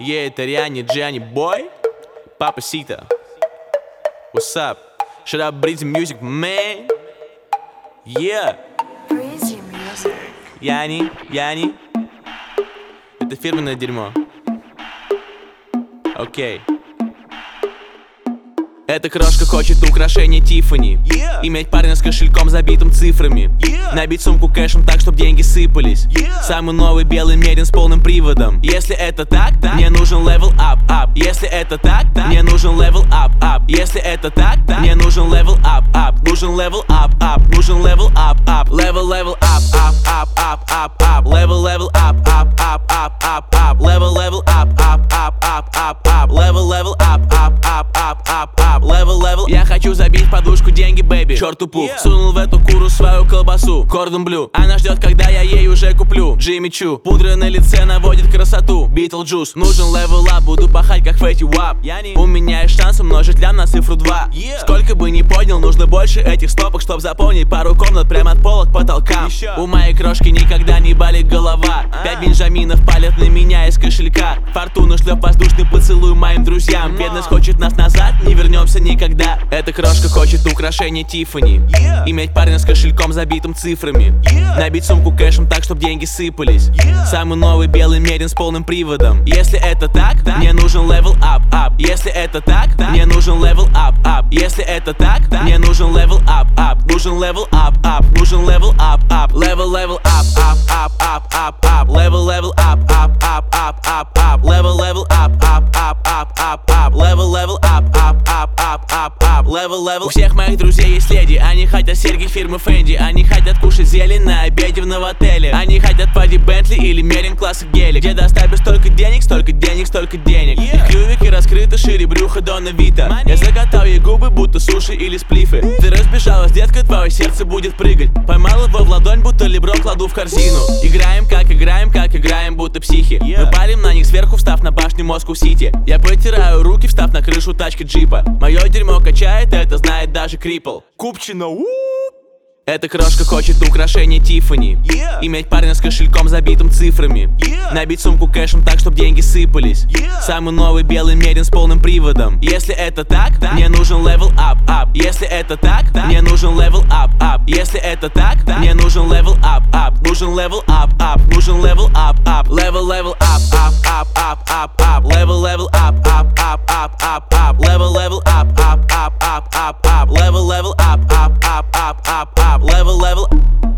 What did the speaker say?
это Риани, Джани, бой. Папа Сита. What's up? Shut up, Breezy Music, man. Yeah. Breezy Music. Яни. Это фирменное дерьмо. Окей. Эта крошка хочет украшение Тиффани. Иметь парня с кошельком, забитым цифрами. Набить сумку кэшем так, чтоб деньги сыпались. Самый новый белый мерин с полным приводом. Если это так, мне нужен level up. Если это так, мне нужен level up. Если это так, мне нужен level up. Нужен level up. Нужен level up. Level up. Level up. Level up. Я хочу забить в подушку деньги, бэби. Черту пух, сунул в эту куру свою колбасу. Кордон блю, она ждет, когда я ей уже куплю. Джимми Чу, пудра на лице наводит красоту. Битлджус, нужен левел ап, буду пахать как Фэти Уап. У меня есть шанс умножить лям на цифру 2. Сколько бы ни поднял, нужно больше этих стопок, чтоб заполнить пару комнат прямо от пола к потолкам. У моей крошки никогда не болит голова. 5 бенджаминов палят на меня из кошелька. Фортуна шлет воздушный поцелуй моим друзьям. Бедность хочет нас назад, не вернемся никогда. Эта крошка хочет украшение Тиффани. Иметь парня с кошельком, забитым цифрами. Набить сумку кэшем так, чтоб деньги сыпались. Самый новый белый мерин с полным приводом. Если это так, мне нужен level up. Если это так, мне нужен level up. Если это так, мне нужен level up. Нужен level up. Нужен level up. Level up. Level up. Level up. У всех моих друзей есть леди. Они хотят серьги фирмы Фенди. Они хотят кушать зелень на обеде в новотеле. Они хотят пади Бентли или Мерин класса гели. Где доставишь столько денег, столько денег. Их клювики раскрыты шире брюха Дона Вита. Я закатал ей губы, будто суши или сплифы. Ты разбежалась, детка, твое сердце будет прыгать. Поймал его в ладонь, будто Леброн кладу в корзину. Играем, как играем, будто психи. Мы палим на них сверху, встав на башню Москву-Сити. Я потираю руки, встав на крышу тачки джипа. Мое дерьмо качает, это знает даже Крипл. Купчино, Эта крошка хочет украшение Тиффани. Иметь парня с кошельком, забитым цифрами. Набить сумку кэшем так, чтоб деньги сыпались. Самый новый белый мерин с полным приводом. Если это так, мне нужен level up. Если это так, мне нужен level up. Если это так, мне нужен level up. Нужен level up. Нужен level up. Level up. Level up. Level up. Level up.